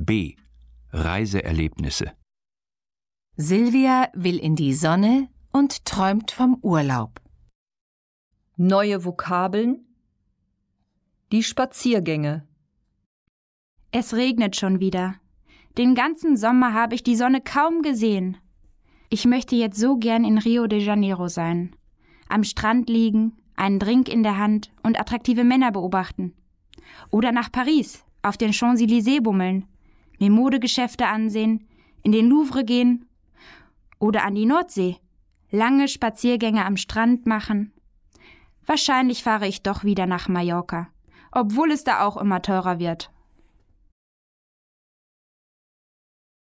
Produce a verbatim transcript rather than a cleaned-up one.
B. Reiseerlebnisse. Silvia will in die Sonne und träumt vom Urlaub. Neue Vokabeln. Die Spaziergänge. Es regnet schon wieder. Den ganzen Sommer habe ich die Sonne kaum gesehen. Ich möchte jetzt so gern in Rio de Janeiro sein. Am Strand liegen, einen Drink in der Hand und attraktive Männer beobachten. Oder nach Paris, auf den Champs-Élysées bummeln, mir Modegeschäfte ansehen, in den Louvre gehen. Oder an die Nordsee, lange Spaziergänge am Strand machen. Wahrscheinlich fahre ich doch wieder nach Mallorca, obwohl es da auch immer teurer wird.